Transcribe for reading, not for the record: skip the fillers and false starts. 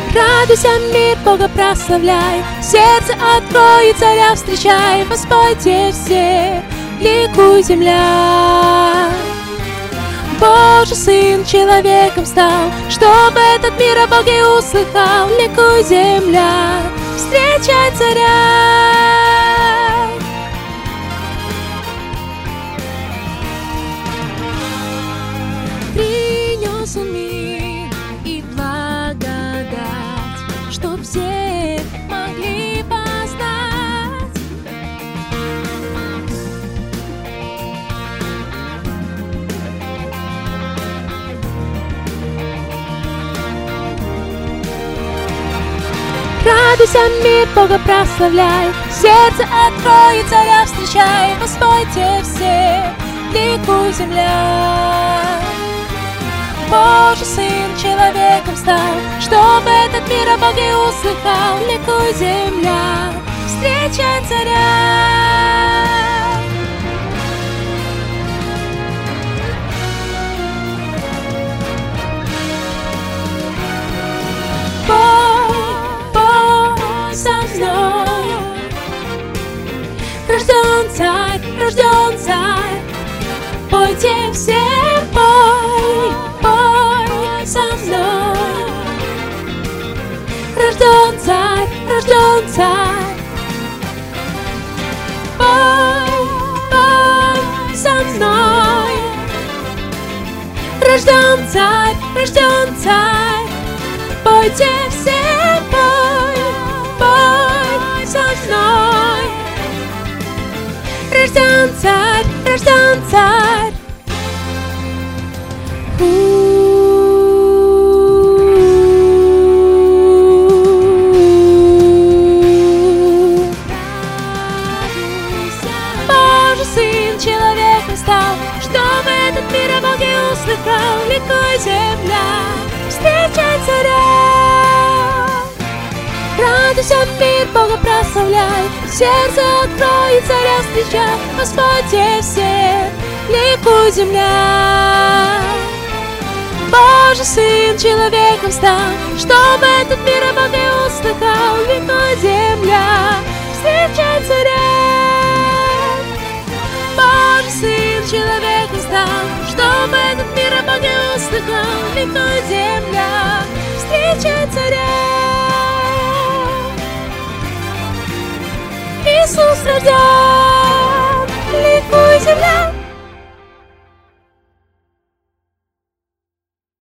Радуйся, мир, Бога прославляй, сердце открой и царя встречай. Воспойте все, ликуй, земля. Божий Сын человеком стал, чтобы этот мир о Боге услыхал. Ликуй, земля, встречай царя. Принес он мир и благодать, чтоб все могли познать. Радуйся, мир, Бога прославляй, сердце открой и царя встречай. Воспойте все, ликуй, земля. Божий Сын человеком стал, чтобы этот мир о Боге услыхал. Ликуй, земля, встречай царя. Пой со мной. Рожден царь, пойте все, пой со мной. Рожден царь, пой со мной. Рожден царь, пойте все, пой со мной. Рожден царь. Божий Сын человеком стал, чтобы этот мир о Боге услыхал. Ликуй, земля, встречай царя. Радуйся, мир, Бога прославляй, сердце открой и царя встречай. Воспойте все, ликуй, земля. Божий Сын человеком стал, чтобы этот мир о Боге услыхал. Ликуй, земля, встречай царя. Божий Сын человеком стал, чтобы этот мир о Боге услыхал. Ликуй, земля, встречай царя. Иисус рожден.